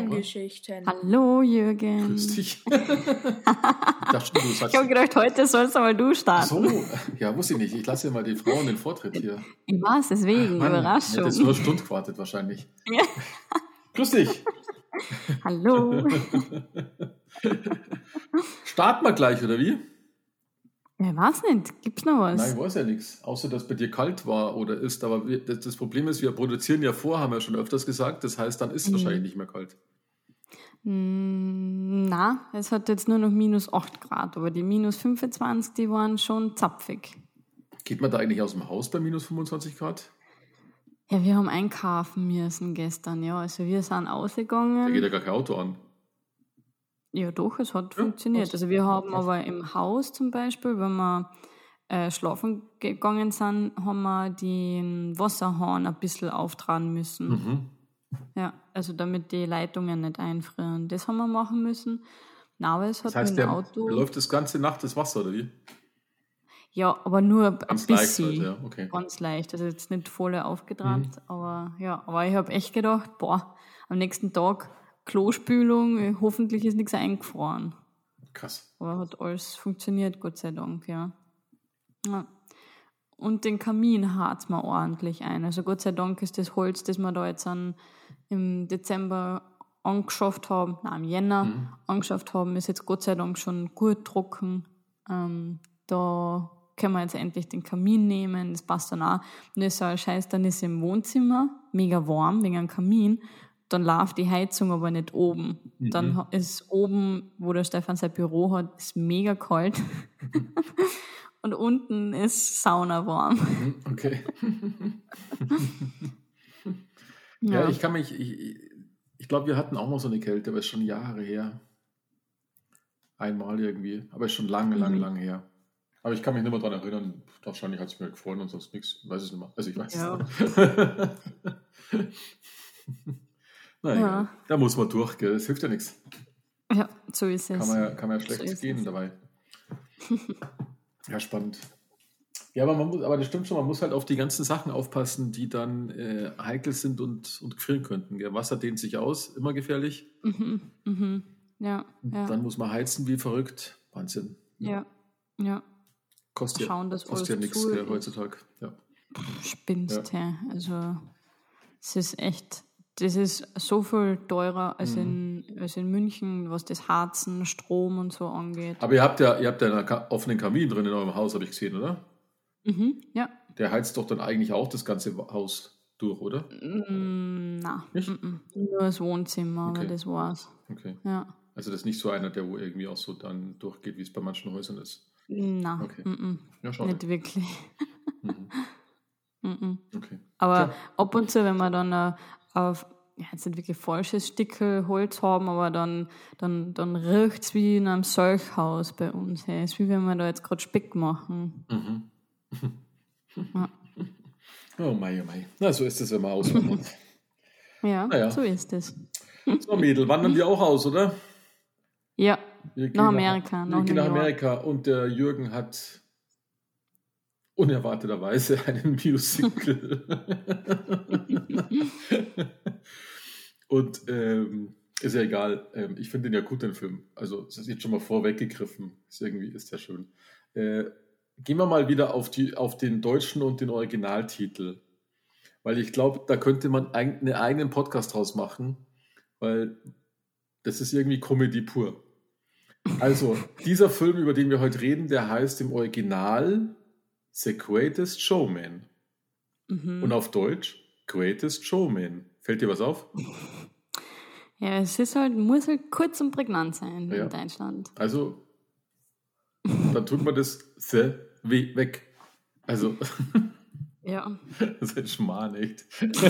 Familiengeschichten. Hallo Jürgen. Grüß dich. Ich dachte schon, du sagst. Ich habe gedacht, heute sollst aber du starten. So, ja, wusste ich nicht. Ich lasse ja mal die Frauen den Vortritt hier. Ich weiß, deswegen, Mann, Überraschung. hätte jetzt nur eine Stunde gewartet wahrscheinlich. Ja. Grüß dich. Hallo. Starten wir gleich, oder wie? Ja, weiß nicht. Gibt's noch was? Nein, ich weiß ja nichts. Außer, dass bei dir kalt war oder ist. Aber das Problem ist, wir produzieren ja vor, haben wir schon öfters gesagt. Das heißt, dann ist es wahrscheinlich nicht mehr kalt. Na, es hat jetzt nur noch minus 8 Grad, aber die minus 25, die waren schon zapfig. Geht man da eigentlich aus dem Haus bei minus 25 Grad? Ja, wir haben einkaufen müssen gestern, ja. Also wir sind Da ausgegangen. geht ja gar kein Auto an. Ja, doch, es hat funktioniert. Also wir haben aber im Haus zum Beispiel, wenn wir schlafen gegangen sind, haben wir den Wasserhahn ein bisschen auftragen müssen. Ja, also damit die Leitungen nicht einfrieren. Das haben wir machen müssen. Na, aber es hat Das heißt, mit dem Auto... läuft das ganze Nacht das Wasser, oder wie? Ja, aber nur ein Ganz leicht bisschen. halt, ja, okay. Ganz leicht. Also jetzt nicht voll aufgetragen. Aber ich habe echt gedacht, am nächsten Tag Klospülung, hoffentlich ist nichts eingefroren. Krass. Aber hat alles funktioniert, Gott sei Dank, ja. Und den Kamin harzt man ordentlich ein. Also Gott sei Dank ist das Holz, das wir da jetzt im Dezember angeschafft haben, im Jänner angeschafft haben, ist jetzt Gott sei Dank schon gut trocken. Da können wir jetzt endlich den Kamin nehmen, das passt dann auch. Und das ist so ein Scheiß, dann ist im Wohnzimmer mega warm wegen einem Kamin. Dann läuft die Heizung aber nicht oben. Dann ist oben, wo der Stefan sein Büro hat, ist mega kalt. Und unten ist Sauna warm. Okay. Ja, ich glaube, wir hatten auch mal so eine Kälte, aber ist schon Jahre her. Einmal irgendwie, aber ist schon lange her. Aber ich kann mich nicht mehr daran erinnern. Wahrscheinlich hat es mir gefallen und sonst nichts. Ich weiß es nicht mehr. Also ich weiß es nicht. Naja, da muss man durch, gell? Das hilft ja nichts. Ja, so ist es. Kann man ja schlecht gehen dabei. Ja, spannend. Ja, aber das stimmt schon, man muss halt auf die ganzen Sachen aufpassen, die dann heikel sind und gefrieren könnten. Gell? Wasser dehnt sich aus, immer gefährlich. Ja. Dann muss man heizen wie verrückt. Wahnsinn. Ja. Kostet ja nichts heutzutage. Ja. Spinnst, ja. Also es ist echt, das ist so viel teurer als in München, was das Harzen, Strom und so angeht. Aber ihr habt ja einen offenen Kamin drin in eurem Haus, habe ich gesehen, oder? Ja. Der heizt doch dann eigentlich auch das ganze Haus durch, oder? Nein. Nicht? Nur das Wohnzimmer, Okay. aber das war's. Okay. Ja. Also das ist nicht so einer, der wo irgendwie auch so dann durchgeht, wie es bei manchen Häusern ist. Nein. Okay. Ja, schade. Nicht wirklich. Okay. Aber Klar. ab und zu, wenn wir dann auf jetzt nicht wirklich falsches Stückel Holz haben, aber dann riecht es wie in einem Solchhaus bei uns. Hey. Es ist wie wenn wir da jetzt gerade Speck machen. Ja. Oh mei. Na, so ist es, wenn man auswandert. Ja, Naja. so ist es. So, Mädel, wandern wir auch aus, oder? Ja, Wir gehen nach Amerika. Wir gehen nach einem Jahr. Amerika und der Jürgen hat unerwarteterweise einen Musical. Und ist ja egal. Ich finde den ja gut, den Film. Also, das ist jetzt schon mal vorweggegriffen. Irgendwie ist der schön. Gehen wir mal wieder auf den deutschen und den Originaltitel. Weil ich glaube, da könnte man einen eigenen Podcast draus machen. Weil das ist irgendwie Comedy pur. Also, dieser Film, über den wir heute reden, der heißt im Original The Greatest Showman. Und auf Deutsch Greatest Showman. Fällt dir was auf? Ja, es ist muss kurz und prägnant sein Ja. in Deutschland. Also, dann tut man das The weg. Also, Ja. das ist ein Schmarrn, echt.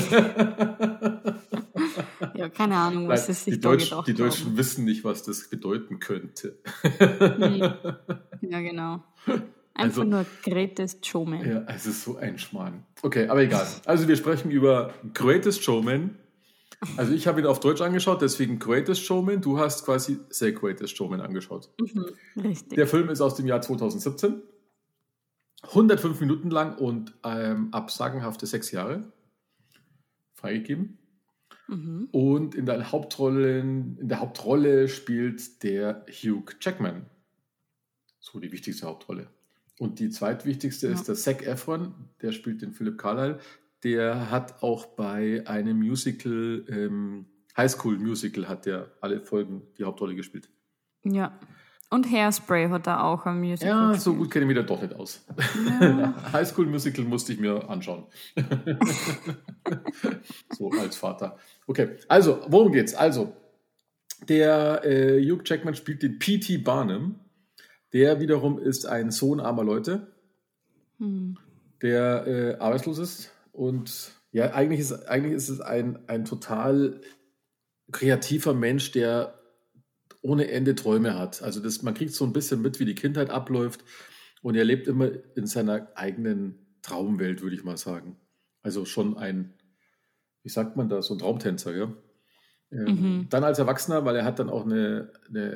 Ja, keine Ahnung, was es sich die da gedacht Deutschen haben. wissen nicht, was das bedeuten könnte. Ja, genau. Einfach Also- nur Greatest Showman. Ja, es ist so ein Schmarrn. Okay, aber egal. Also wir sprechen über Greatest Showman. Also ich habe ihn auf Deutsch angeschaut, deswegen Greatest Showman. Du hast quasi The Greatest Showman angeschaut. Richtig. Der Film ist aus dem Jahr 2017. 105 Minuten lang und ab sagenhafte 6 Jahre freigegeben. Und in der Hauptrolle spielt der Hugh Jackman. So die wichtigste Hauptrolle. Und die zweitwichtigste ist der Zac Efron, der spielt den Philip Carlyle. Der hat auch bei einem Musical, High School Musical, hat der alle Folgen die Hauptrolle gespielt. Ja. Und Hairspray hat er auch am Musical gespielt. So gut kenne ich mich da doch nicht aus. Ja. High School Musical musste ich mir anschauen. So als Vater. Okay, also, worum geht's? Also, der Hugh Jackman spielt den P.T. Barnum. Der wiederum ist ein Sohn armer Leute, der arbeitslos ist. Und ja, eigentlich ist es ein total kreativer Mensch, der ohne Ende Träume hat. Also man kriegt so ein bisschen mit, wie die Kindheit abläuft. Und er lebt immer in seiner eigenen Traumwelt, würde ich mal sagen. Also schon wie sagt man das, so ein Traumtänzer, ja. Dann als Erwachsener, weil er hat dann auch eine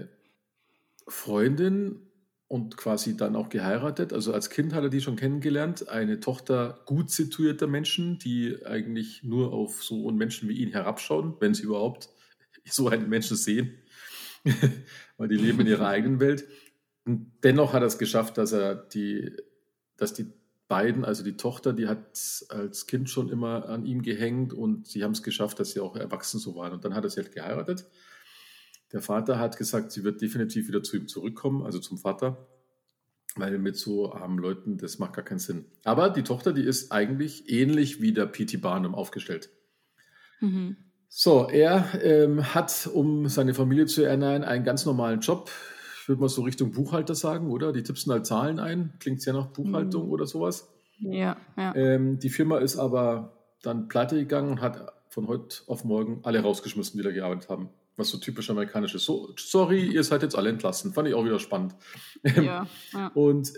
Freundin und quasi dann auch geheiratet. Also als Kind hat er die schon kennengelernt. Eine Tochter gut situierter Menschen, die eigentlich nur auf so Menschen wie ihn herabschauen, wenn sie überhaupt so einen Menschen sehen. Weil die leben in ihrer eigenen Welt. Und dennoch hat er es geschafft, dass die beiden, also die Tochter, die hat als Kind schon immer an ihm gehängt und sie haben es geschafft, dass sie auch erwachsen so waren. Und dann hat er sie halt geheiratet. Der Vater hat gesagt, sie wird definitiv wieder zu ihm zurückkommen, also zum Vater, weil mit so armen Leuten, das macht gar keinen Sinn. Aber die Tochter, die ist eigentlich ähnlich wie der P.T. Barnum aufgestellt. So, er hat, um seine Familie zu ernähren, einen ganz normalen Job. Ich würde mal so Richtung Buchhalter sagen, oder? Die tippsen halt Zahlen ein. Klingt ja nach Buchhaltung oder sowas. Ja. Die Firma ist aber dann pleite gegangen und hat von heute auf morgen alle rausgeschmissen, die da gearbeitet haben. Was so typisch amerikanisch ist. So, sorry, ihr seid jetzt alle entlassen. Fand ich auch wieder spannend. Ja. Und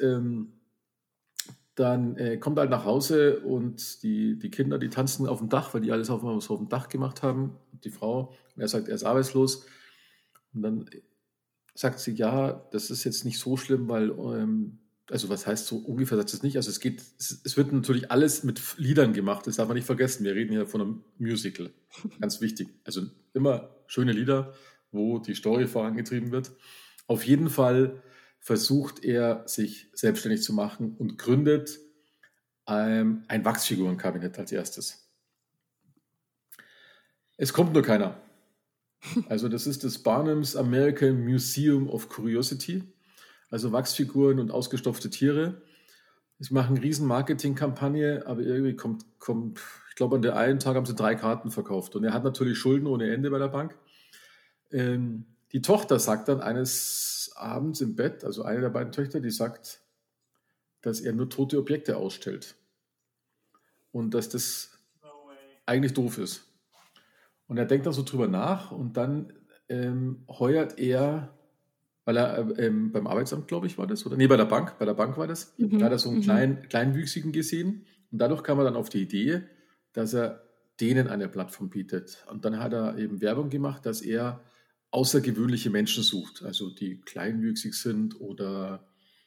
dann kommt er halt nach Hause und die Kinder, die tanzen auf dem Dach, weil die alles auf dem Dach gemacht haben. Die Frau. Und er sagt, er ist arbeitslos. Und dann sagt sie, ja, das ist jetzt nicht so schlimm, weil, also was heißt so ungefähr, sagt es nicht. Also es wird natürlich alles mit Liedern gemacht, das darf man nicht vergessen. Wir reden hier von einem Musical, ganz wichtig. Also immer schöne Lieder, wo die Story vorangetrieben wird. Auf jeden Fall versucht er, sich selbstständig zu machen und gründet ein Wachsfigurenkabinett als erstes. Es kommt nur keiner. Also das ist das Barnum's American Museum of Curiosity. Also Wachsfiguren und ausgestopfte Tiere. Sie machen eine riesen Marketingkampagne, aber irgendwie kommt, ich glaube, an der einen Tag haben sie 3 Karten verkauft. Und er hat natürlich Schulden ohne Ende bei der Bank. Die Tochter sagt dann eines Abends im Bett, also eine der beiden Töchter, die sagt, dass er nur tote Objekte ausstellt. Und dass das eigentlich doof ist. Und er denkt dann so drüber nach und dann heuert er, weil er beim Arbeitsamt, glaube ich, war das, oder? Nee, bei der Bank war das. Da hat er so einen Kleinwüchsigen gesehen und dadurch kam er dann auf die Idee, dass er denen eine Plattform bietet. Und dann hat er eben Werbung gemacht, dass er außergewöhnliche Menschen sucht, also die kleinwüchsig sind oder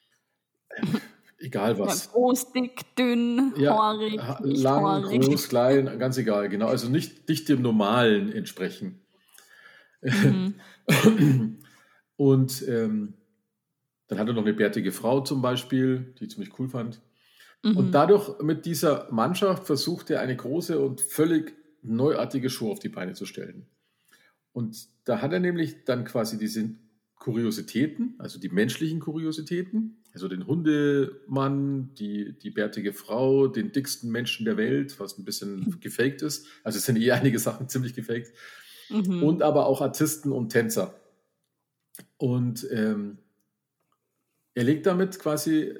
egal was. Ja, groß, dick, dünn, haarig, lang, haarig. Groß, klein, ganz egal, genau. Also nicht dem Normalen entsprechen. Und dann hat er noch eine bärtige Frau zum Beispiel, die ich ziemlich cool fand. Und dadurch mit dieser Mannschaft versucht er eine große und völlig neuartige Show auf die Beine zu stellen. Und da hat er nämlich dann quasi diese Kuriositäten, also die menschlichen Kuriositäten, also den Hundemann, die bärtige Frau, den dicksten Menschen der Welt, was ein bisschen gefaked ist. Also es sind einige Sachen ziemlich gefaked. Und aber auch Artisten und Tänzer. Und er legt damit quasi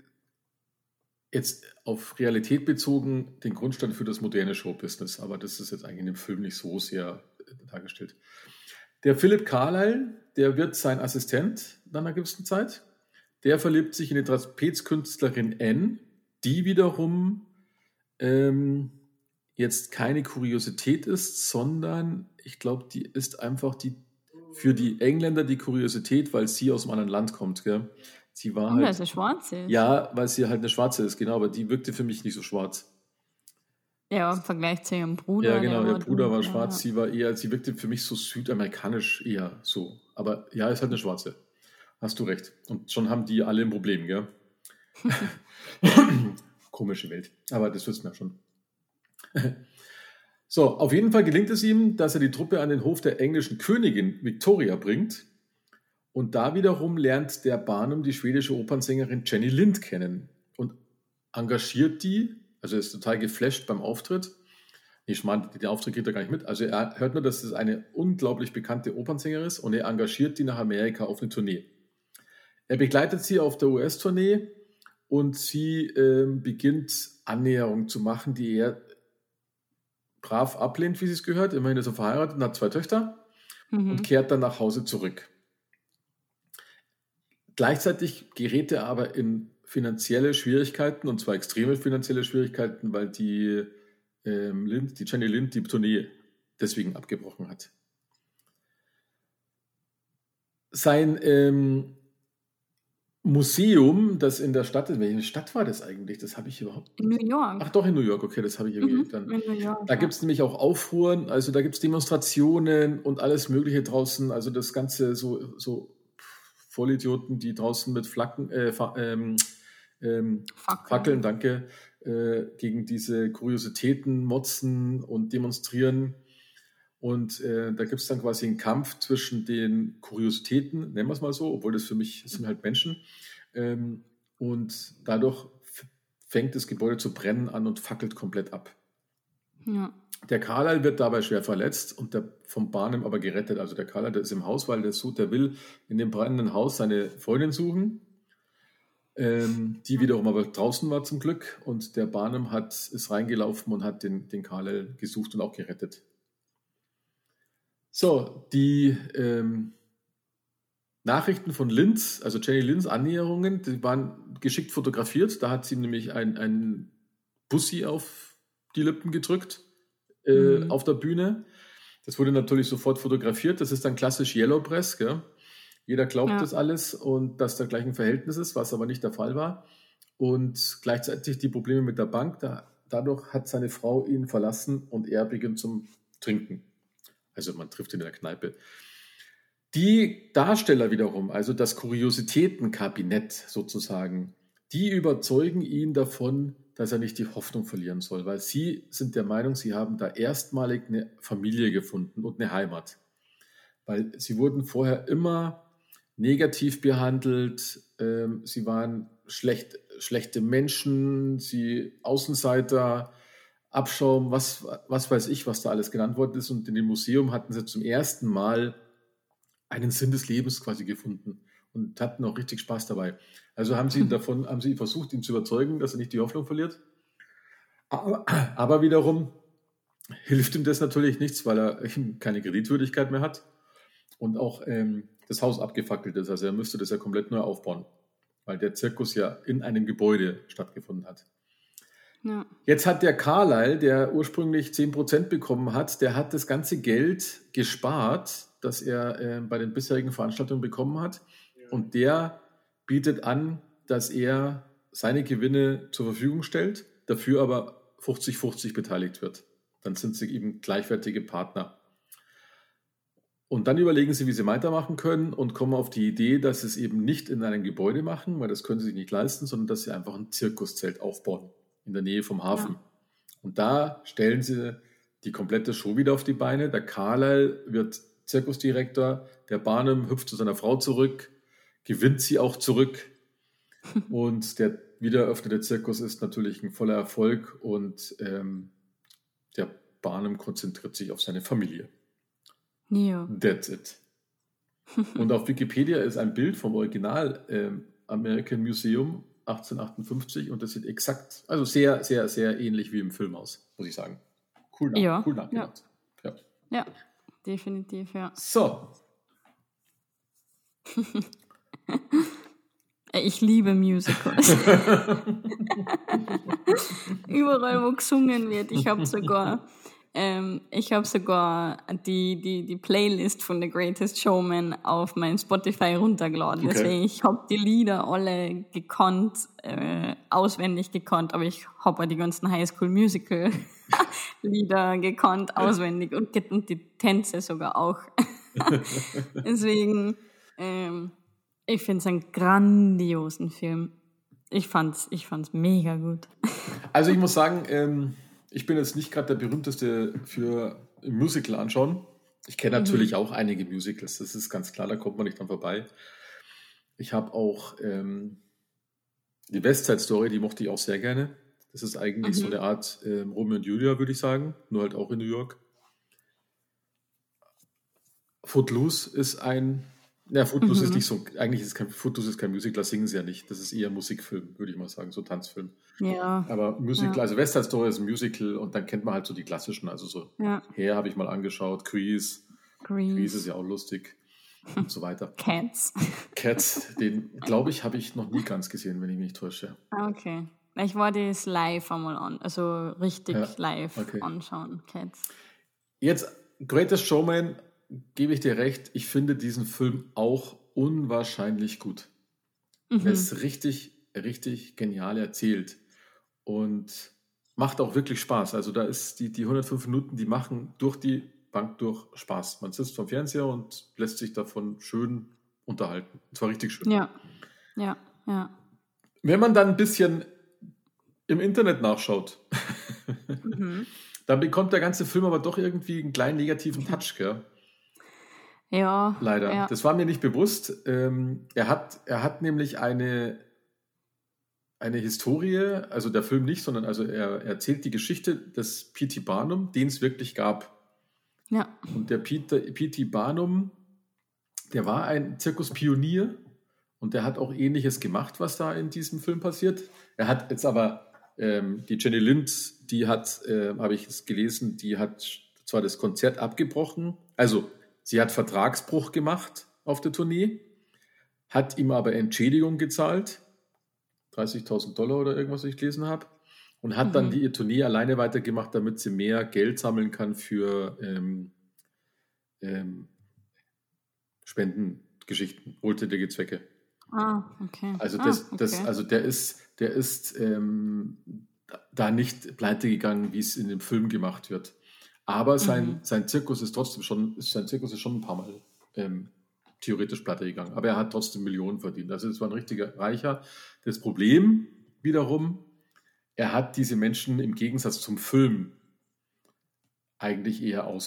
jetzt auf Realität bezogen den Grundstein für das moderne Showbusiness. Aber das ist jetzt eigentlich in dem Film nicht so sehr dargestellt. Der Philip Carlyle, der wird sein Assistent nach einer gewissen Zeit. Der verliebt sich in die Trapezkünstlerin Anne, die wiederum jetzt keine Kuriosität ist, sondern ich glaube, die ist einfach für die Engländer die Kuriosität, weil sie aus einem anderen Land kommt. Gell? Sie war weil sie schwarz ist. Ja, weil sie halt eine Schwarze ist, genau, aber die wirkte für mich nicht so schwarz. Ja, im Vergleich zu ihrem Bruder. Ja, genau, ihr Bruder war dunkler, schwarz, sie wirkte für mich so südamerikanisch eher so. Aber ja, ist halt eine Schwarze. Hast du recht. Und schon haben die alle ein Problem, gell? Komische Welt. Aber das wissen wir schon. So, auf jeden Fall gelingt es ihm, dass er die Truppe an den Hof der englischen Königin Victoria bringt. Und da wiederum lernt der Barnum die schwedische Opernsängerin Jenny Lind kennen und engagiert die, also er ist total geflasht beim Auftritt. Ich meine, den Auftritt kriegt er gar nicht mit. Also er hört nur, dass es eine unglaublich bekannte Opernsängerin ist und er engagiert die nach Amerika auf eine Tournee. Er begleitet sie auf der US-Tournee und sie beginnt Annäherung zu machen, die er brav ablehnt, wie sie es gehört. Immerhin ist er verheiratet und hat 2 Töchter und kehrt dann nach Hause zurück. Gleichzeitig gerät er aber in finanzielle Schwierigkeiten, und zwar extreme finanzielle Schwierigkeiten, weil die Jenny Lind die Tournee deswegen abgebrochen hat. Sein Museum, das in der Stadt ist, welche Stadt war das eigentlich? Das habe ich überhaupt In New York. Ach doch, in New York, okay, das habe ich irgendwie dann. In New York, Da gibt es nämlich auch Aufruhren, also da gibt es Demonstrationen und alles Mögliche draußen, also das Ganze so Vollidioten, die draußen mit Fackeln, danke, gegen diese Kuriositäten motzen und demonstrieren. Und da gibt es dann quasi einen Kampf zwischen den Kuriositäten, nennen wir es mal so, obwohl das für mich sind halt Menschen. Und dadurch fängt das Gebäude zu brennen an und fackelt komplett ab. Ja. Der Carlyle wird dabei schwer verletzt und der vom Barnum aber gerettet. Also der Carlyle, der ist im Haus, weil der will in dem brennenden Haus seine Freundin suchen, die wiederum aber draußen war zum Glück. Und der Barnum ist reingelaufen und hat den Carlyle gesucht und auch gerettet. So, die Nachrichten von Linds, also Jenny Linds Annäherungen, die waren geschickt fotografiert. Da hat sie nämlich ein Bussi auf die Lippen gedrückt. Auf der Bühne. Das wurde natürlich sofort fotografiert. Das ist dann klassisch Yellow Press. Gell? Jeder glaubt das alles und dass da gleich ein Verhältnis ist, was aber nicht der Fall war. Und gleichzeitig die Probleme mit der Bank. Dadurch hat seine Frau ihn verlassen und er beginnt zum Trinken. Also man trifft ihn in der Kneipe. Die Darsteller wiederum, also das Kuriositätenkabinett sozusagen, die überzeugen ihn davon, dass er nicht die Hoffnung verlieren soll, weil sie sind der Meinung, sie haben da erstmalig eine Familie gefunden und eine Heimat. Weil sie wurden vorher immer negativ behandelt, sie waren schlechte Menschen, sie Außenseiter, Abschaum, was weiß ich, was da alles genannt worden ist. Und in dem Museum hatten sie zum ersten Mal einen Sinn des Lebens quasi gefunden und hatten auch richtig Spaß dabei. Also haben sie versucht, ihn zu überzeugen, dass er nicht die Hoffnung verliert. Aber wiederum hilft ihm das natürlich nichts, weil er keine Kreditwürdigkeit mehr hat und auch das Haus abgefackelt ist. Also er müsste das ja komplett neu aufbauen, weil der Zirkus ja in einem Gebäude stattgefunden hat. Ja. Jetzt hat der Carlyle, der ursprünglich 10% bekommen hat, der hat das ganze Geld gespart, das er bei den bisherigen Veranstaltungen bekommen hat. Und der bietet an, dass er seine Gewinne zur Verfügung stellt, dafür aber 50-50 beteiligt wird. Dann sind sie eben gleichwertige Partner. Und dann überlegen sie, wie sie weitermachen können und kommen auf die Idee, dass sie es eben nicht in einem Gebäude machen, weil das können sie sich nicht leisten, sondern dass sie einfach ein Zirkuszelt aufbauen in der Nähe vom Hafen. Ja. Und da stellen sie die komplette Show wieder auf die Beine. Der Carlyle wird Zirkusdirektor, der Barnum hüpft zu seiner Frau zurück, gewinnt sie auch zurück und der wiedereröffnete Zirkus ist natürlich ein voller Erfolg und der Barnum konzentriert sich auf seine Familie. Ja. That's it. Und auf Wikipedia ist ein Bild vom Original American Museum 1858 und das sieht exakt, also sehr, sehr, sehr ähnlich wie im Film aus, muss ich sagen. Cool nachgemacht. Ja, definitiv, ja. So. Ich liebe Musicals. Überall, wo gesungen wird. Ich habe sogar Ich habe sogar die Playlist von The Greatest Showman auf mein Spotify runtergeladen. Okay. Deswegen, ich habe die Lieder alle gekonnt, auswendig gekonnt, aber ich habe auch die ganzen High School Musical Lieder gekonnt, auswendig und die Tänze sogar auch. Deswegen, ich finde es einen grandiosen Film. Ich fand's mega gut. Also ich muss sagen, ich bin jetzt nicht gerade der berühmteste für Musical anschauen. Ich kenne natürlich auch einige Musicals, das ist ganz klar, da kommt man nicht dran vorbei. Ich habe auch die West Side Story, die mochte ich auch sehr gerne. Das ist eigentlich so eine Art Romeo und Julia, würde ich sagen, nur halt auch in New York. Footloose ist Footloose ist nicht so, Footloose ist kein Musical, das singen sie ja nicht. Das ist eher Musikfilm, würde ich mal sagen, so Tanzfilm. Ja. Aber Musical, also West Side Story ist ein Musical und dann kennt man halt so die klassischen, also so Hair habe ich mal angeschaut, Grease ist ja auch lustig und so weiter. Cats, den glaube ich, habe ich noch nie ganz gesehen, wenn ich mich nicht täusche. Okay. Ich wollte es live einmal also richtig live anschauen, Cats. Jetzt, Greatest Showman, gebe ich dir recht, ich finde diesen Film auch unwahrscheinlich gut. Er ist richtig, richtig genial erzählt und macht auch wirklich Spaß. Also da ist die 105 Minuten, die machen durch die Bank durch Spaß. Man sitzt vom Fernseher und lässt sich davon schön unterhalten. Und zwar richtig schön. Ja. Wenn man dann ein bisschen im Internet nachschaut, dann bekommt der ganze Film aber doch irgendwie einen kleinen negativen Touch, gell? Ja. Leider. Ja. Das war mir nicht bewusst. Er hat nämlich eine Historie, also der Film nicht, sondern also er erzählt die Geschichte des P.T. Barnum, den es wirklich gab. Ja. Und der P.T. Barnum, der war ein Zirkuspionier und der hat auch Ähnliches gemacht, was da in diesem Film passiert. Er hat jetzt aber die Jenny Lind, die hat, habe ich es gelesen, die hat zwar das Konzert abgebrochen, also sie hat Vertragsbruch gemacht auf der Tournee, hat ihm aber Entschädigung gezahlt, $30.000 oder irgendwas, was ich gelesen habe, und hat dann die Tournee alleine weitergemacht, damit sie mehr Geld sammeln kann für Spendengeschichten, wohltätige Zwecke. Okay. Also der ist da nicht pleite gegangen, wie es in dem Film gemacht wird. Aber sein Zirkus ist schon ein paar Mal theoretisch pleite gegangen. Aber er hat trotzdem Millionen verdient. Also es war ein richtiger Reicher. Das Problem wiederum, er hat diese Menschen im Gegensatz zum Film eigentlich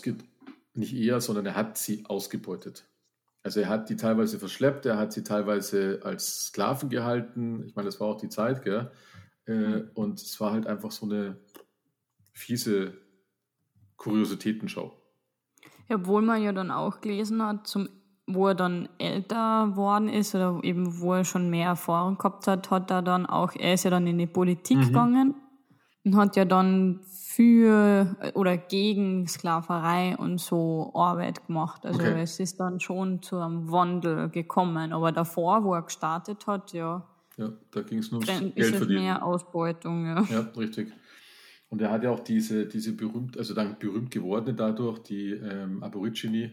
sondern er hat sie ausgebeutet. Also er hat die teilweise verschleppt, er hat sie teilweise als Sklaven gehalten. Ich meine, das war auch die Zeit, gell? Und es war halt einfach so eine fiese Kuriositätenschau. Ja, obwohl man ja dann auch gelesen hat, wo er dann älter geworden ist oder eben wo er schon mehr Erfahrung gehabt hat, er ist ja dann in die Politik gegangen und hat ja dann für oder gegen Sklaverei und so Arbeit gemacht. Also es ist dann schon zu einem Wandel gekommen. Aber davor, wo er gestartet hat, Ja, da ging es nur ums Geld verdienen. Ist mehr Ausbeutung, ja. Ja, richtig. Und er hat ja auch diese berühmt gewordene dadurch, die Aborigine,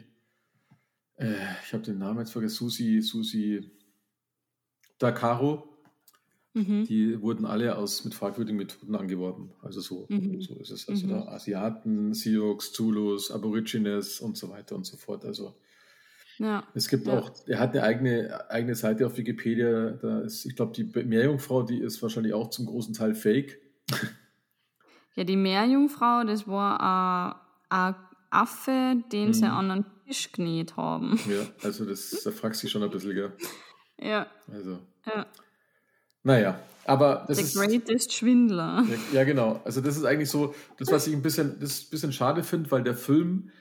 ich habe den Namen jetzt vergessen, Susi Dakaro, die wurden alle mit fragwürdigen Methoden angeworben. Also so ist es. Also da Asiaten, Sioux, Zulus, Aborigines und so weiter und so fort. Also es gibt auch, er hat eine eigene Seite auf Wikipedia, ich glaube, die Meerjungfrau, die ist wahrscheinlich auch zum großen Teil fake. Ja, die Meerjungfrau, das war ein Affe, den sie an einen Tisch genäht haben. Ja, also da fragst du dich schon ein bisschen, gell? Ja. Also. Ja. Naja, aber das ist... The Greatest Schwindler. Ja, genau. Also das ist eigentlich so, das, was ich ein bisschen schade finde, weil der Film,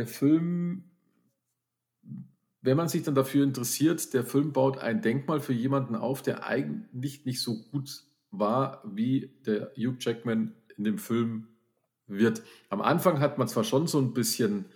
wenn man sich dann dafür interessiert, der Film baut ein Denkmal für jemanden auf, der eigentlich nicht so gut war, wie der Hugh Jackman in dem Film wird. Am Anfang hat man zwar schon so ein bisschen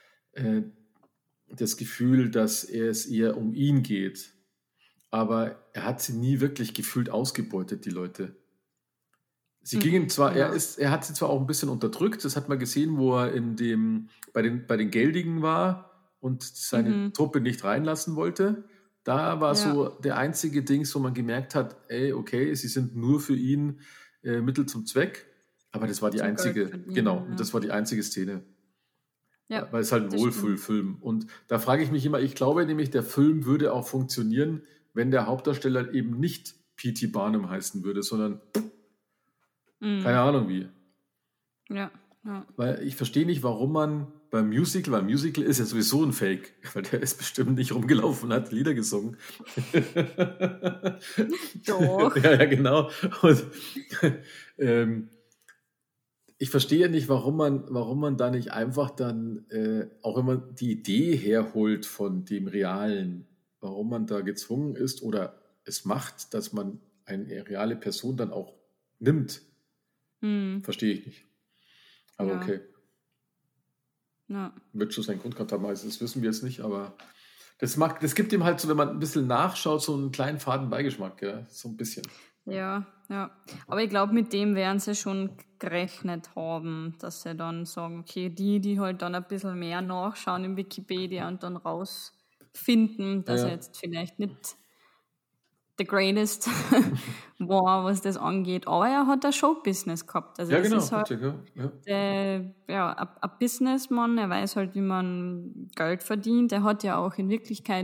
das Gefühl, dass es eher um ihn geht, aber er hat sie nie wirklich gefühlt ausgebeutet, die Leute. Sie gingen zwar, Ja. er hat sie zwar auch ein bisschen unterdrückt, das hat man gesehen, wo er bei den Geldigen war und seine Truppe nicht reinlassen wollte. Da war Ja. so der einzige Dings, wo man gemerkt hat, ey, okay, sie sind nur für ihn Mittel zum Zweck. Aber das war die Zum Geld einzige, verdienen, genau, ja. und das war die einzige Szene. Ja, Weil es halt ein das stimmt. Wohlfühlfilm. Und da frage ich mich immer, ich glaube nämlich, der Film würde auch funktionieren, wenn der Hauptdarsteller eben nicht P.T. Barnum heißen würde, sondern keine Ahnung wie. Ja, ja. Weil ich verstehe nicht, warum man weil Musical ist ja sowieso ein Fake, weil der ist bestimmt nicht rumgelaufen und hat Lieder gesungen. Doch. Ja, genau. Und ich verstehe nicht, warum man da nicht einfach dann, auch wenn man die Idee herholt von dem Realen, warum man da gezwungen ist oder es macht, dass man eine reale Person dann auch nimmt. Verstehe ich nicht. Aber Ja. okay. Ja. Wird schon seinen Grund gehabt haben, also das wissen wir jetzt nicht, aber das gibt ihm halt so, wenn man ein bisschen nachschaut, so einen kleinen faden Beigeschmack, ja, so ein bisschen. Ja, ja. Aber ich glaube, mit dem werden sie schon gerechnet haben, dass sie dann sagen, okay, die halt dann ein bisschen mehr nachschauen in Wikipedia und dann rausfinden, dass Ja. er jetzt vielleicht nicht the greatest war, was das angeht. Aber er hat ein Showbusiness gehabt. Also Ja, das genau. ist halt ein Businessman, er weiß halt, wie man Geld verdient. Er hat ja auch in Wirklichkeit,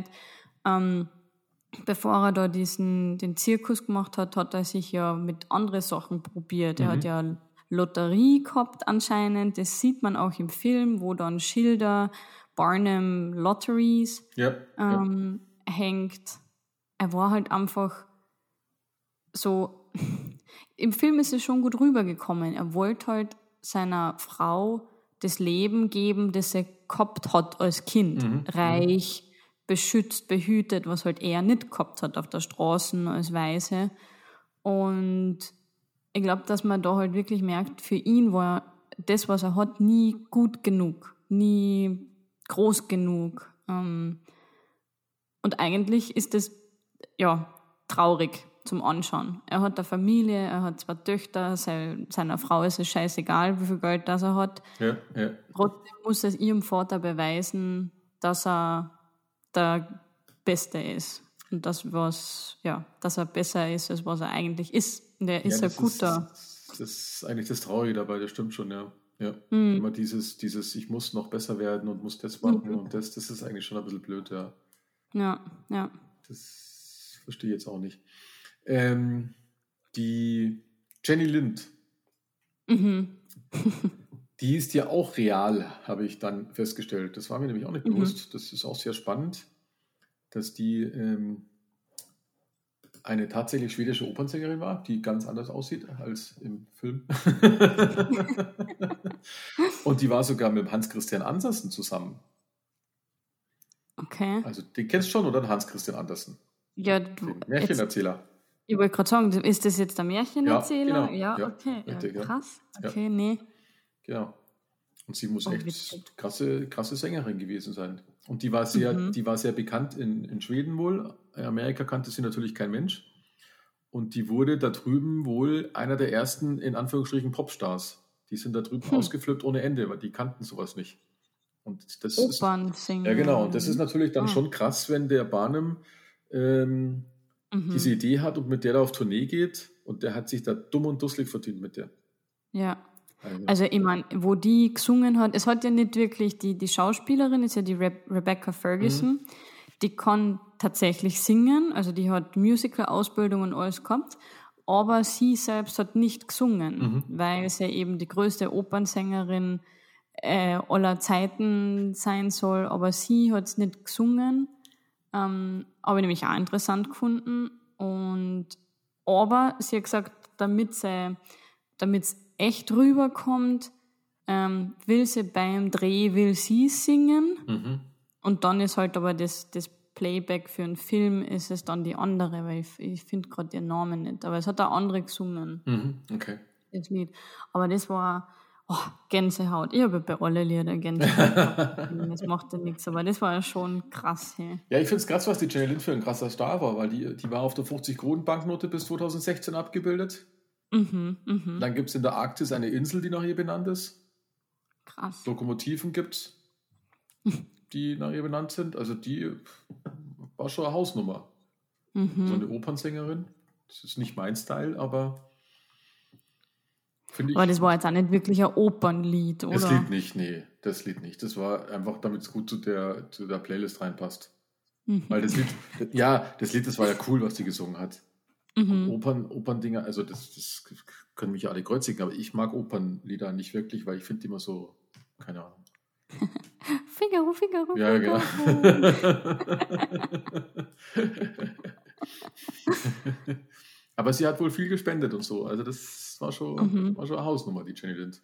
bevor er da den Zirkus gemacht hat, hat er sich ja mit anderen Sachen probiert. Er hat ja Lotterie gehabt anscheinend, das sieht man auch im Film, wo dann Schilder Barnum Lotteries hängt. Er war halt einfach so, im Film ist es schon gut rübergekommen. Er wollte halt seiner Frau das Leben geben, das er gehabt hat als Kind. Reich, beschützt, behütet, was halt er nicht gehabt hat auf der Straße als Weiße. Und ich glaube, dass man da halt wirklich merkt, für ihn war das, was er hat, nie gut genug, nie groß genug. Und eigentlich ist das ja traurig zum Anschauen. Er hat eine Familie, er hat 2 Töchter, seiner Frau ist es scheißegal, wie viel Geld das er hat. Ja. Trotzdem muss es ihrem Vater beweisen, dass er der Beste ist. Und dass er besser ist, als was er eigentlich ist. Und er ist ein guter. Das ist eigentlich das Traurige dabei, das stimmt schon, ja. Immer dieses, ich muss noch besser werden und muss das machen und das ist eigentlich schon ein bisschen blöd, ja. Ja. Das verstehe ich jetzt auch nicht. Die Jenny Lind, die ist ja auch real, habe ich dann festgestellt. Das war mir nämlich auch nicht bewusst. Das ist auch sehr spannend, dass die eine tatsächlich schwedische Opernsängerin war, die ganz anders aussieht als im Film. Und die war sogar mit Hans Christian Andersen zusammen. Okay. Also den kennst du schon, oder? Hans Christian Andersen. Ja, Märchenerzähler. Ich wollte gerade sagen, ist das jetzt der Märchenerzähler? Ja, genau. Okay. Richtig, ja, krass. Ja. Okay, nee. Genau. Und sie muss witzig. echt krasse Sängerin gewesen sein. Und die war sehr bekannt in Schweden wohl. In Amerika kannte sie natürlich kein Mensch. Und die wurde da drüben wohl einer der ersten, in Anführungsstrichen, Popstars. Die sind da drüben ausgeflippt ohne Ende, weil die kannten sowas nicht. Und das Opernsänger. Ja, genau. Und das ist natürlich dann schon krass, wenn der Barnum diese Idee hat und mit der da auf Tournee geht und der hat sich da dumm und dusselig verdient mit der. Ja. Also ich meine, wo die gesungen hat, es hat ja nicht wirklich, die Schauspielerin ist ja die Rebecca Ferguson, die kann tatsächlich singen, also die hat Musical-Ausbildung und alles gehabt, aber sie selbst hat nicht gesungen, weil sie eben die größte Opernsängerin aller Zeiten sein soll, aber sie hat es nicht gesungen, habe ich nämlich auch interessant gefunden. Aber sie hat gesagt, damit es echt rüberkommt, will sie beim Dreh, sie singen. Und dann ist halt aber das Playback für einen Film, ist es dann die andere, weil ich finde gerade ihren Namen nicht. Aber es hat eine andere gesungen, Okay. das Lied. Aber das war Gänsehaut. Ich habe bei allen Liedern Gänsehaut. Das macht ja nichts, aber das war ja schon krass. Hey. Ja, ich finde es krass, was die Jenny Lind für ein krasser Star war, weil die war auf der 50-Kronen-Banknote bis 2016 abgebildet. Dann gibt es in der Arktis eine Insel, die nach ihr benannt ist. Krass. Lokomotiven gibt es, die nach ihr benannt sind. Also die war schon eine Hausnummer. So eine Opernsängerin. Das ist nicht mein Style, aber finde ich... Aber das war jetzt auch nicht wirklich ein Opernlied, oder? Das Lied nicht, nee. Das Lied nicht. Das war einfach, damit es gut zu der Playlist reinpasst. Weil das Lied, das war ja cool, was die gesungen hat. Operndinger, also das können mich ja alle kreuzigen, aber ich mag Opernlieder nicht wirklich, weil ich finde die immer so, keine Ahnung. Figaro. Ja, genau. Aber sie hat wohl viel gespendet und so, also das war schon eine Hausnummer, die Jenny Lind.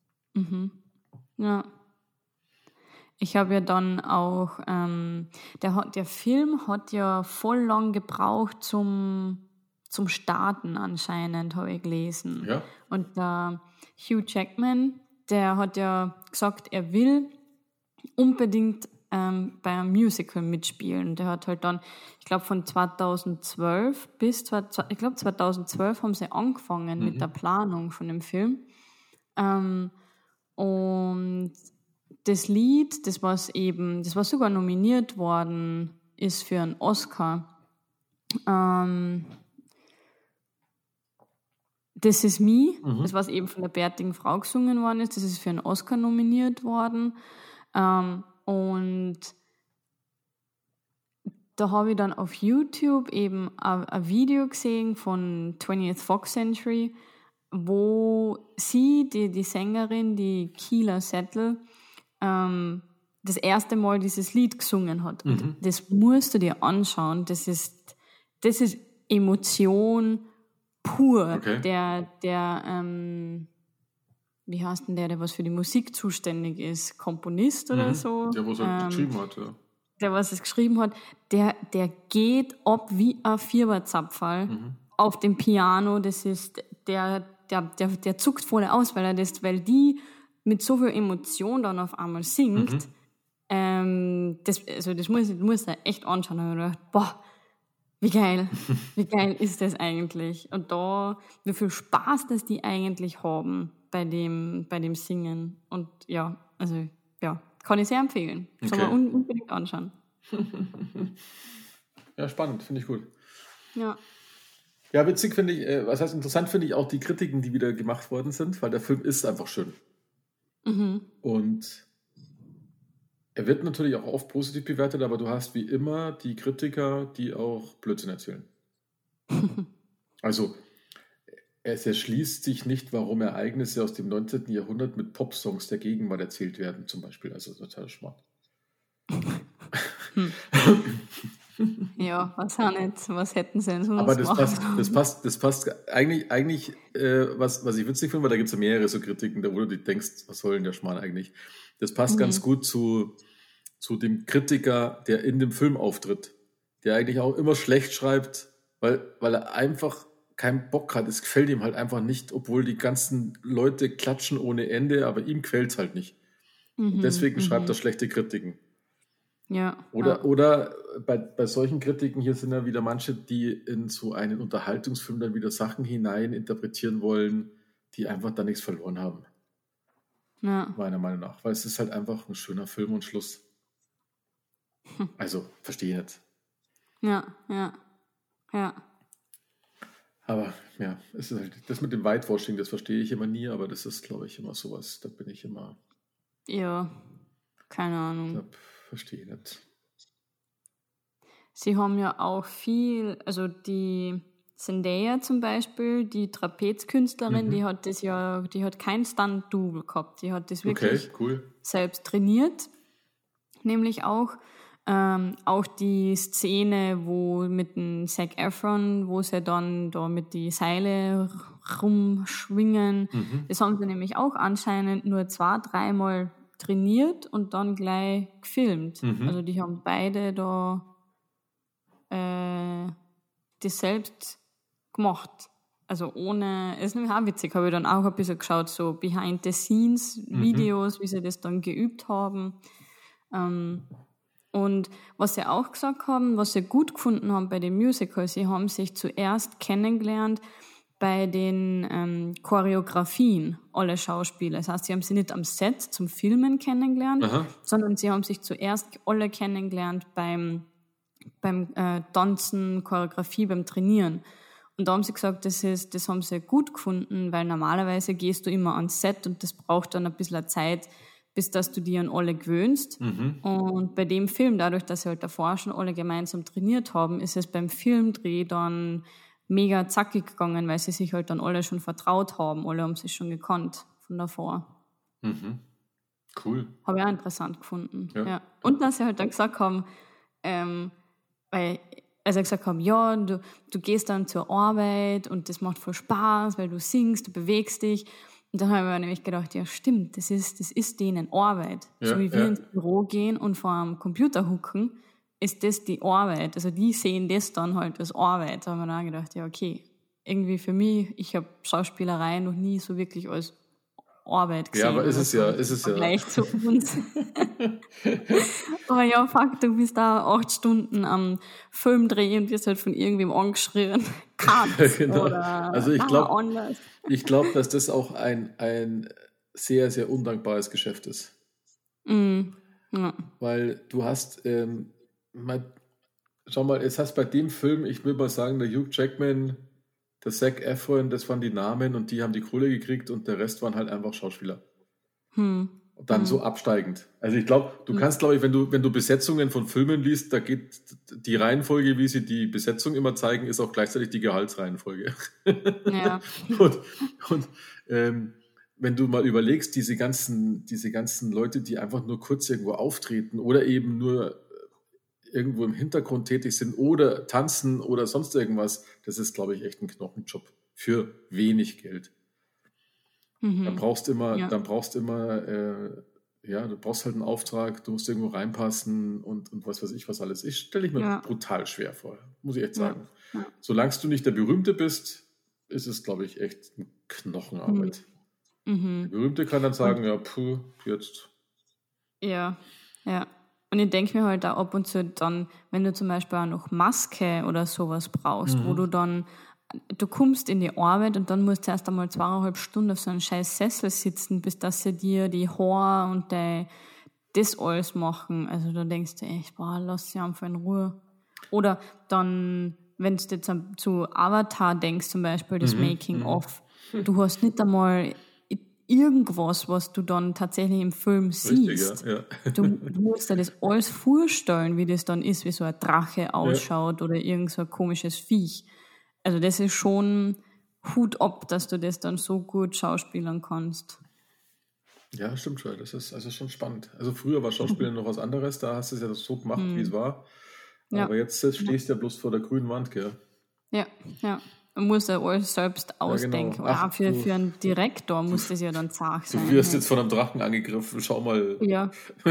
Ja. Ich habe ja dann auch, der Film hat ja voll lang gebraucht zum Starten anscheinend, habe ich gelesen. Ja. Und der Hugh Jackman, der hat ja gesagt, er will unbedingt bei einem Musical mitspielen. Der hat halt dann, ich glaube von 2012 bis 2012 haben sie angefangen mit der Planung von dem Film. Und das Lied, das war sogar nominiert worden, ist für einen Oscar. This Is Me, das was eben von der bärtigen Frau gesungen worden ist, das ist für einen Oscar nominiert worden. Und da habe ich dann auf YouTube eben ein Video gesehen von 20th Fox Century, wo sie, die Sängerin, die Keela Settle, das erste Mal dieses Lied gesungen hat. Und das musst du dir anschauen. Das ist Emotion pur. Okay. Der wie heißt denn der was für die Musik zuständig ist? Komponist oder so? Der, was er geschrieben hat, ja. Der, was es geschrieben hat, der geht ab wie ein Viererzapferl auf dem Piano. Das ist, der zuckt voll aus, weil die mit so viel Emotion dann auf einmal singt. Das muss er echt anschauen. Da habe ich gedacht, boah, wie geil ist das eigentlich? Und da, wie viel Spaß, dass die eigentlich haben bei dem Singen. Und ja, also ja, kann ich sehr empfehlen. Soll man unbedingt anschauen. Ja, spannend, finde ich gut. Ja. Ja, witzig finde ich, interessant finde ich auch die Kritiken, die wieder gemacht worden sind, weil der Film ist einfach schön. Und er wird natürlich auch oft positiv bewertet, aber du hast wie immer die Kritiker, die auch Blödsinn erzählen. Also, es erschließt sich nicht, warum Ereignisse aus dem 19. Jahrhundert mit Popsongs der Gegenwart erzählt werden, zum Beispiel. Also, total Schmarrn. Ja, was hätten sie denn sonst aber machen? das passt eigentlich was ich witzig finde, weil da gibt es ja mehrere so Kritiken, da wo du dir denkst, was soll denn der Schmarrn eigentlich? Das passt ganz gut zu dem Kritiker, der in dem Film auftritt, der eigentlich auch immer schlecht schreibt, weil er einfach keinen Bock hat. Es gefällt ihm halt einfach nicht, obwohl die ganzen Leute klatschen ohne Ende, aber ihm gefällt es halt nicht. Und deswegen schreibt er schlechte Kritiken. Ja. Oder bei solchen Kritiken hier sind ja wieder manche, die in so einen Unterhaltungsfilm dann wieder Sachen hinein interpretieren wollen, die einfach da nichts verloren haben. Ja. Meiner Meinung nach. Weil es ist halt einfach ein schöner Film und Schluss. Also, verstehe ich nicht. Ja. Aber ja, es ist halt, das mit dem Whitewashing, das verstehe ich immer nie, aber das ist, glaube ich, immer sowas, da bin ich immer... Ja, keine Ahnung. Verstehe ich nicht. Sie haben ja auch viel, also die Zendaya zum Beispiel, die Trapezkünstlerin, die hat kein Stunt-Double gehabt. Die hat das wirklich selbst trainiert. Nämlich auch die Szene, wo mit dem Zac Efron, wo sie dann da mit die Seile rumschwingen, das haben sie nämlich auch anscheinend nur 2-3 Mal trainiert und dann gleich gefilmt. Also die haben beide da das selbst gemacht. Also ohne, ist nämlich auch witzig, habe ich dann auch ein bisschen geschaut, so Behind-the-Scenes-Videos, wie sie das dann geübt haben. Und was sie auch gesagt haben, was sie gut gefunden haben bei dem Musical, sie haben sich zuerst kennengelernt bei den Choreografien alle Schauspieler. Das heißt, sie haben sie nicht am Set zum Filmen kennengelernt, sondern sie haben sich zuerst alle kennengelernt beim Tanzen, Choreografie, beim Trainieren. Und da haben sie gesagt, das haben sie gut gefunden, weil normalerweise gehst du immer ans Set und das braucht dann ein bisschen Zeit, bis dass du dich an alle gewöhnst. Und bei dem Film, dadurch, dass sie halt davor schon alle gemeinsam trainiert haben, ist es beim Filmdreh dann mega zackig gegangen, weil sie sich halt dann alle schon vertraut haben. Alle haben sich schon gekannt von davor. Cool. Habe ich auch interessant gefunden. Ja. Und dass sie halt dann gesagt haben, weil also gesagt haben, ja, du gehst dann zur Arbeit und das macht voll Spaß, weil du singst, du bewegst dich. Und dann habe ich mir nämlich gedacht, ja stimmt, das ist denen Arbeit. So wie wir ins Büro gehen und vor einem Computer hucken, ist das die Arbeit. Also die sehen das dann halt als Arbeit. Da habe ich mir dann gedacht, ja okay, irgendwie für mich, ich habe Schauspielerei noch nie so wirklich als Arbeit gesehen. Ja, aber ist es ja. Vergleich zu uns. Aber ja, fuck, du bist da 8 Stunden am Film drehen und wirst halt von irgendwem angeschrien. Genau. Oder also ich glaube, dass das auch ein sehr, sehr undankbares Geschäft ist. Ja. Weil du hast, schau mal, jetzt hast bei dem Film, ich will mal sagen, der Hugh Jackman, der Zac Efron, das waren die Namen und die haben die Kohle gekriegt und der Rest waren halt einfach Schauspieler. Und dann so absteigend. Also ich glaube, du kannst, glaube ich, wenn du Besetzungen von Filmen liest, da geht die Reihenfolge, wie sie die Besetzung immer zeigen, ist auch gleichzeitig die Gehaltsreihenfolge. Ja. und wenn du mal überlegst, diese ganzen Leute, die einfach nur kurz irgendwo auftreten oder eben nur irgendwo im Hintergrund tätig sind oder tanzen oder sonst irgendwas, das ist, glaube ich, echt ein Knochenjob für wenig Geld. Dann brauchst du du brauchst halt einen Auftrag, du musst irgendwo reinpassen und was weiß ich, was alles ist. Stelle ich mir brutal schwer vor, muss ich echt sagen. Ja. Solange du nicht der Berühmte bist, ist es, glaube ich, echt eine Knochenarbeit. Der Berühmte kann dann sagen, jetzt. Ja. Und ich denke mir halt auch ab und zu dann, wenn du zum Beispiel auch noch Maske oder sowas brauchst, wo du kommst in die Arbeit und dann musst du erst einmal 2,5 Stunden auf so einem scheiß Sessel sitzen, bis dass sie dir die Haare und das alles machen. Also da denkst du echt, lass sie einfach in Ruhe. Oder dann, wenn du jetzt zu Avatar denkst, zum Beispiel das Making-of, du hast nicht einmal irgendwas, was du dann tatsächlich im Film siehst. Richtig, ja. Du musst dir das alles vorstellen, wie das dann ist, wie so ein Drache ausschaut oder irgend so ein komisches Viech. Also das ist schon Hut ab, dass du das dann so gut schauspielern kannst. Ja, stimmt schon. Das ist also schon spannend. Also früher war Schauspielen noch was anderes, da hast du es ja so gemacht, wie es war. Aber jetzt stehst du ja bloß vor der grünen Wand, gell? Ja. Man muss ja alles selbst ausdenken. Ja, genau. Für einen Direktor muss das ja dann zart sein. Du wirst jetzt von einem Drachen angegriffen, schau mal. Ja,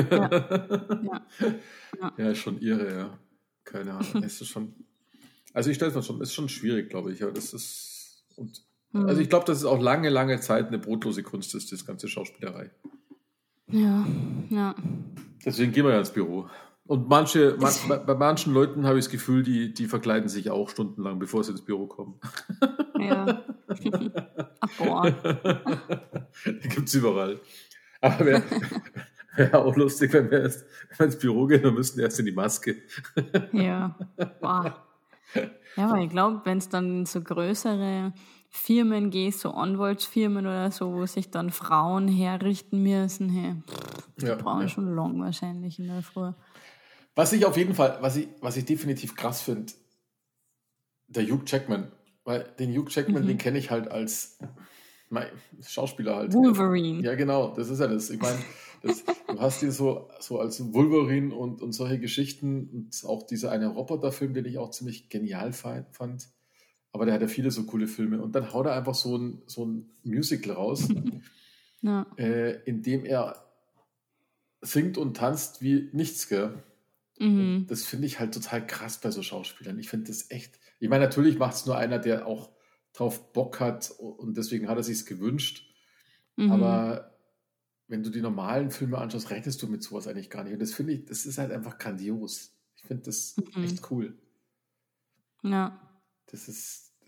ist schon irre, ja. Keine Ahnung. Es ist schon. Also ich stelle es mir schon, ist schon schwierig, glaube ich. Ja, das ist. Also ich glaube, dass es auch lange, lange Zeit eine brotlose Kunst ist, das ganze Schauspielerei. Ja. Deswegen gehen wir ja ins Büro. Und bei manchen Leuten habe ich das Gefühl, die verkleiden sich auch stundenlang, bevor sie ins Büro kommen. Ja. Boah. Die gibt es überall. Aber wäre auch lustig, wenn wir ins Büro gehen, dann müssten wir erst in die Maske. Ja. Boah. Ja, aber ich glaube, wenn es dann in so größere Firmen geht, so Anwaltsfirmen oder so, wo sich dann Frauen herrichten müssen, die brauchen schon lang wahrscheinlich in der Früh. Was ich auf jeden Fall, was ich definitiv krass finde, der Hugh Jackman, weil den Hugh Jackman, den kenne ich halt als Schauspieler halt. Wolverine. Ja, genau, das ist ja das. Ich meine, du hast ihn so als Wolverine und solche Geschichten und auch dieser eine Roboterfilm, den ich auch ziemlich genial fand. Aber der hat ja viele so coole Filme. Und dann haut er einfach so ein Musical raus, in dem er singt und tanzt wie nichts, gell? Das finde ich halt total krass bei so Schauspielern. Ich finde das echt. Ich meine, natürlich macht es nur einer, der auch drauf Bock hat und deswegen hat er sich's gewünscht. Aber wenn du die normalen Filme anschaust, rechnest du mit sowas eigentlich gar nicht. Und das finde ich, das ist halt einfach grandios. Ich finde das echt cool. Ja. Das ist,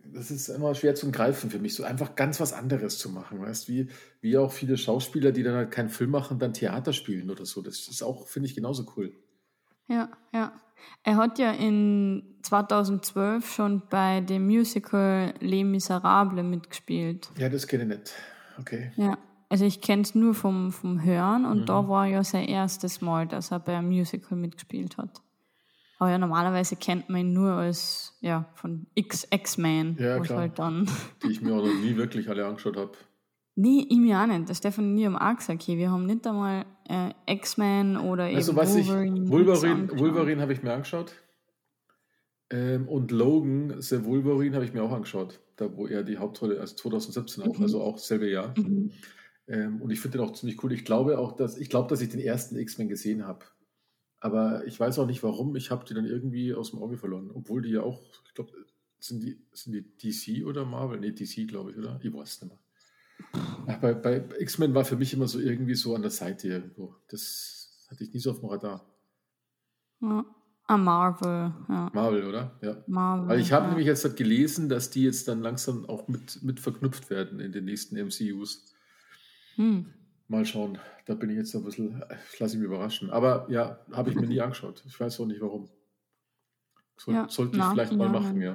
das ist immer schwer zu greifen für mich, so einfach ganz was anderes zu machen, weißt wie auch viele Schauspieler, die dann halt keinen Film machen, dann Theater spielen oder so. Das ist auch, finde ich, genauso cool. Ja, ja. Er hat ja in 2012 schon bei dem Musical Les Miserables mitgespielt. Ja, das kenne ich nicht. Okay. Ja, also ich kenne es nur vom Hören und da Mhm. war ja sein erstes Mal, dass er bei einem Musical mitgespielt hat. Aber ja, normalerweise kennt man ihn nur als, ja, von X-Men, Ja, wo es klar. halt dann... Die ich mir auch noch nie wirklich alle angeschaut habe. Nee, ich mir auch nicht. Der Stefan und ich haben auch gesagt, okay, wir haben nicht einmal X-Men oder Also eben was ich, Wolverine angeschaut. Wolverine habe ich mir angeschaut. Und Logan, The Wolverine, habe ich mir auch angeschaut. Da, wo er die Hauptrolle, also 2017 auch, also auch selbe Jahr. Mhm. Und ich finde den auch ziemlich cool. Ich glaube auch, dass ich den ersten X-Men gesehen habe. Aber ich weiß auch nicht warum. Ich habe die dann irgendwie aus dem Auge verloren. Obwohl die ja auch, ich glaube, sind die DC oder Marvel? Nee, DC, glaube ich, oder? Ich weiß nicht mehr. Ach, bei X-Men war für mich immer so irgendwie so an der Seite irgendwo. Das hatte ich nie so auf dem Radar. Ja. Ah, Marvel, ja. Marvel, oder? Ja. Weil Marvel, ich habe ja. nämlich jetzt halt gelesen, dass die jetzt dann langsam auch mit verknüpft werden in den nächsten MCUs. Mal schauen. Da bin ich jetzt ein bisschen, ich lasse mich überraschen. Aber ja, habe ich mir nie angeschaut. Ich weiß auch nicht warum. Ja, Sollte ich na, vielleicht mal ja, machen, nein. ja.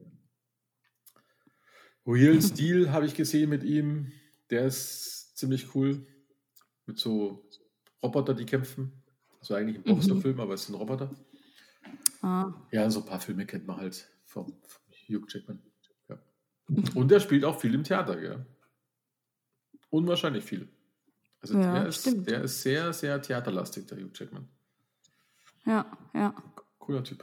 Real Steel habe ich gesehen mit ihm. Der ist ziemlich cool. Mit so Roboter, die kämpfen. Also eigentlich ein Boxerfilm, aber es sind Roboter. Ah, Ja, so ein paar Filme kennt man halt vom Hugh Jackman. Ja. Und der spielt auch viel im Theater, gell? Unwahrscheinlich viel. Also ja, stimmt. der ist sehr, sehr theaterlastig, der Hugh Jackman. Ja, ja. Cooler Typ.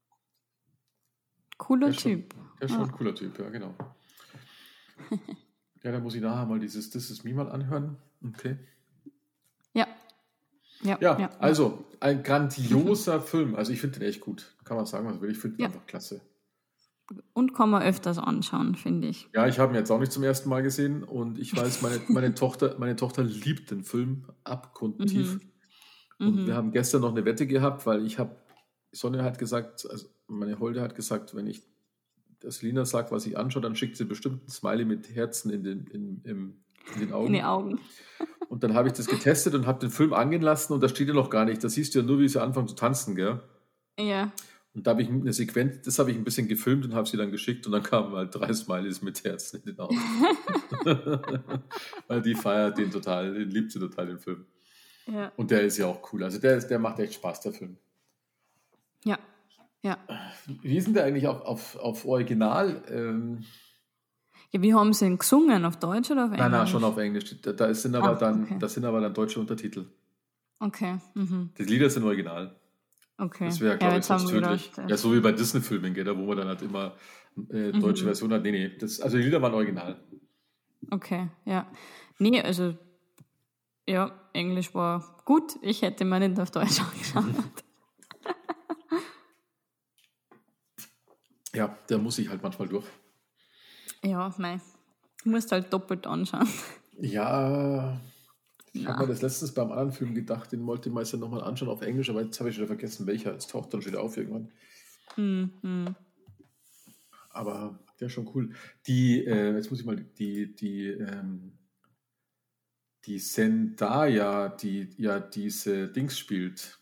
Cooler Der ist schon, Typ. der ist schon ein cooler Typ, ja, genau. Ja, da muss ich nachher mal dieses This Is Me mal anhören. Okay. Ja, ja, Ja, ja. also ein grandioser Film. Also ich finde den echt gut. Kann man sagen, was will. Ich finde den Ja. einfach klasse. Und kann man öfters anschauen, finde ich. Ja, ich habe ihn jetzt auch nicht zum ersten Mal gesehen und ich weiß, meine Tochter liebt den Film abgrundtief. Und wir haben gestern noch eine Wette gehabt, weil Sonja hat gesagt, also meine Holde hat gesagt, wenn ich das Lina sagt, was ich anschaue, dann schickt sie bestimmt ein Smiley mit Herzen in den Augen. In die Augen. Und dann habe ich das getestet und habe den Film angehen lassen und da steht ja noch gar nicht. Da siehst du ja nur, wie sie anfangen zu tanzen, gell? Ja. Und da habe ich eine Sequenz, das habe ich ein bisschen gefilmt und habe sie dann geschickt und dann kamen halt 3 Smileys mit Herzen in den Augen. Weil die feiert den total, den liebt sie total, den Film. Ja. Und der ist ja auch cool. Also der macht echt Spaß, der Film. Ja. Ja. Wie ist denn der eigentlich auf Original? Ja, wie haben sie ihn gesungen? Auf Deutsch oder auf Englisch? Nein, schon auf Englisch. Da sind aber okay. dann deutsche Untertitel. Okay. Die Lieder sind original. Okay. Das wäre, glaube ich, jetzt haben sonst wir tödlich. gedacht, Ja, so wie bei Disney-Filmen, gell, da wo man dann halt immer deutsche Version hat. Nee. Also die Lieder waren original. Okay, ja. Nee, also, ja, Englisch war gut. Ich hätte mir nicht auf Deutsch angeschaut. Ja, der muss ich halt manchmal durch. Ja, mei. Du musst halt doppelt anschauen. Ja, ich habe mir das letztens beim anderen Film gedacht, den wollte ich mal ja nochmal anschauen auf Englisch, aber jetzt habe ich schon vergessen, welcher. Es taucht dann schon wieder auf irgendwann. Aber der ist schon cool. Jetzt muss ich mal die Zendaya, die ja diese Dings spielt.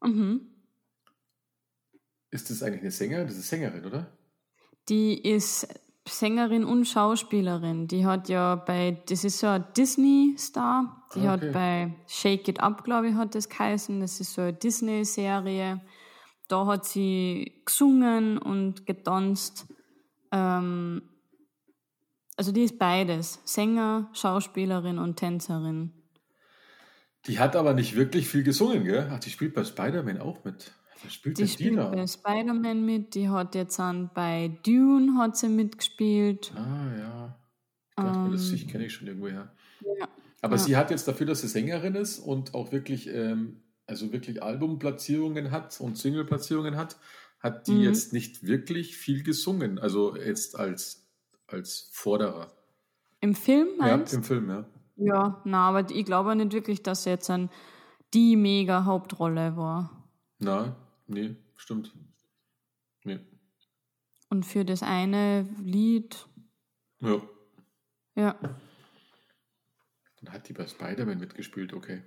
Ist das eigentlich eine Sängerin? Das ist Sängerin, oder? Die ist Sängerin und Schauspielerin. Die hat ja das ist so ein Disney-Star. Die hat bei Shake It Up, glaube ich, hat das geheißen. Das ist so eine Disney-Serie. Da hat sie gesungen und getanzt. Also die ist beides. Sänger, Schauspielerin und Tänzerin. Die hat aber nicht wirklich viel gesungen, gell? Ach, die spielt bei Spider-Man auch mit. Wer spielt Die spielt bei Spider-Man mit. Die hat jetzt bei Dune hat sie mitgespielt. Ah, ja. Ich dachte mir, das kenne ich schon irgendwoher. Ja. Aber sie hat jetzt dafür, dass sie Sängerin ist und auch wirklich, also wirklich Albumplatzierungen hat und Singleplatzierungen hat die jetzt nicht wirklich viel gesungen. Also jetzt als Vorderer. Im Film meinst du? Ja, im Film, ja. Ja, na, aber ich glaube nicht wirklich, dass sie jetzt die mega Hauptrolle war. Na, nee, stimmt. Nee. Und für das eine Lied, Ja. ja. Dann hat die bei Spider-Man mitgespielt, okay.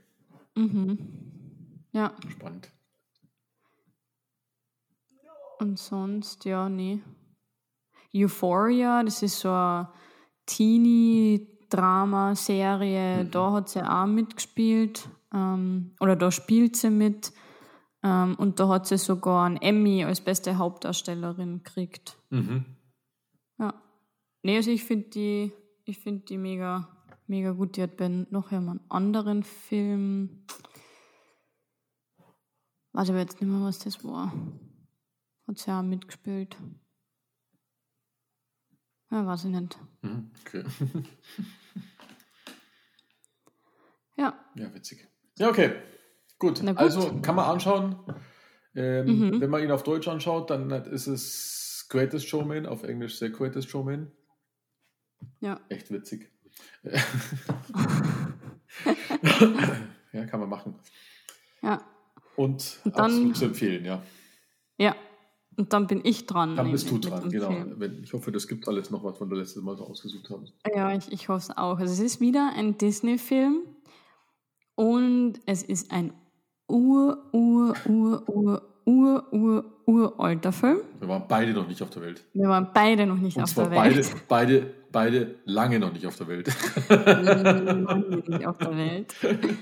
Ja. Spannend. Und sonst, ja, nee. Euphoria, das ist so eine Teenie-Drama-Serie, da hat sie auch mitgespielt. Oder da spielt sie mit. Und da hat sie sogar einen Emmy als beste Hauptdarstellerin gekriegt. Ja. Nee, also ich finde die mega, mega gut. Die hat bei noch einen anderen Film. Weiß aber jetzt nicht mehr, was das war. Hat sie auch mitgespielt. Ja, weiß ich nicht. Okay. Ja. Ja, witzig. Ja, okay. Gut. Also kann man anschauen. Wenn man ihn auf Deutsch anschaut, dann ist es Greatest Showman, auf Englisch The Greatest Showman. Ja. Echt witzig. Ja, kann man machen. Ja. Und dann, absolut zu empfehlen, ja. Ja. Und dann bin ich dran. Dann bist du dran, genau. Ich hoffe, das gibt alles noch, was wir das letzte Mal so ausgesucht haben. Ja, ich hoffe es auch. Also es ist wieder ein Disney-Film und es ist ein uralter Film. Wir waren beide noch nicht auf der Welt. Wir waren beide noch nicht auf der Welt. Beide lange noch nicht auf der Welt. Lange nicht auf der Welt.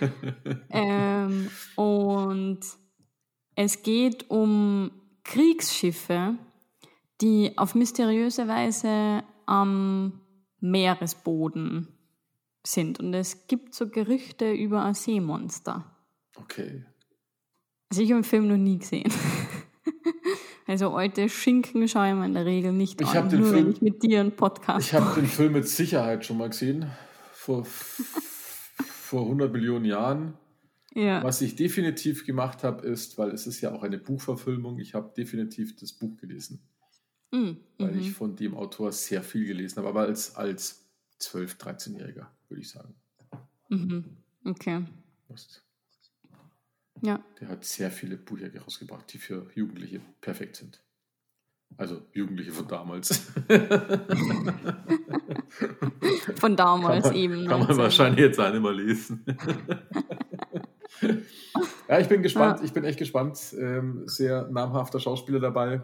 Und es geht um Kriegsschiffe, die auf mysteriöse Weise am Meeresboden sind. Und es gibt so Gerüchte über ein Seemonster. Okay. Also ich habe den Film noch nie gesehen. Also alte Schinken schaue ich mir in der Regel nicht an, nur wenn ich mit dir einen Podcast Ich habe den Film mit Sicherheit schon mal gesehen, vor 100 Millionen Jahren. Ja. Was ich definitiv gemacht habe, ist, weil es ist ja auch eine Buchverfilmung, ich habe definitiv das Buch gelesen. Weil ich von dem Autor sehr viel gelesen habe, aber als 12-, 13-Jähriger, würde ich sagen. Okay. Was? Ja. Der hat sehr viele Bücher rausgebracht, die für Jugendliche perfekt sind. Also Jugendliche von damals. Von damals kann man wahrscheinlich jetzt auch nicht mehr lesen. Ja, ich bin gespannt. Ja. Ich bin echt gespannt. Sehr namhafter Schauspieler dabei.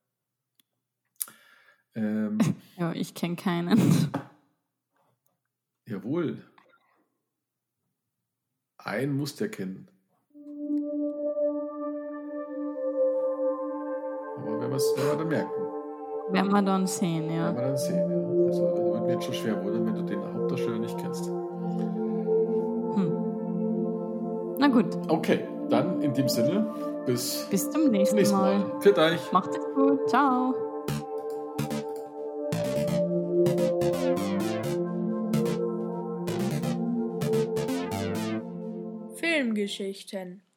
Ja, ich kenne keinen. Jawohl. Einen muss der kennen. Aber werden wir dann merken. Werden wir dann sehen, ja. Werden wir dann sehen, ja. Also wird mir jetzt schon schwer wundern, wenn du den Hauptdarsteller nicht kennst. Na gut. Okay, dann in dem Sinne, bis zum nächsten Mal. Für euch. Macht es gut. Ciao. Filmgeschichten.